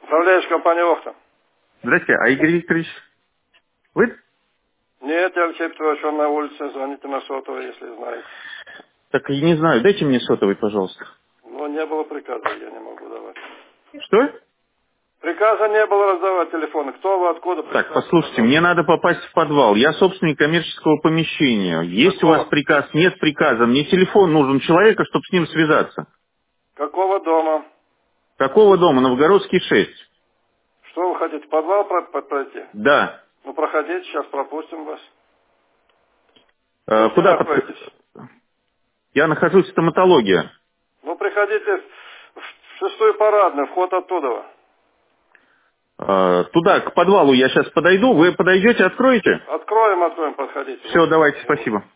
Управляешь компанией «Охта». Здрасте, а Игорь Викторович, вы? Нет, Алексей Петрович, он на улице, звоните на сотовый, если знаете. Так, я не знаю, дайте мне сотовый, пожалуйста. Но не было приказа, я не могу давать. Что? Приказа не было раздавать телефоны. Кто вы, откуда? Так, Представьте, послушайте, пожалуйста. мне надо попасть в подвал. Я собственник коммерческого помещения. Есть у вас Какого? приказ? Нет приказа. Мне телефон нужен человека, чтобы с ним связаться. Какого дома? Какого дома? Новгородский 6. Что вы хотите, в подвал пройти? Да. Ну, проходите, сейчас пропустим вас. Вы где Куда находитесь? Я нахожусь в стоматологии. Ну, приходите в 6-ю парадную, вход оттуда. Туда, к подвалу я сейчас подойду. Вы подойдете, откроете? Откроем, подходите. Все, давайте, спасибо.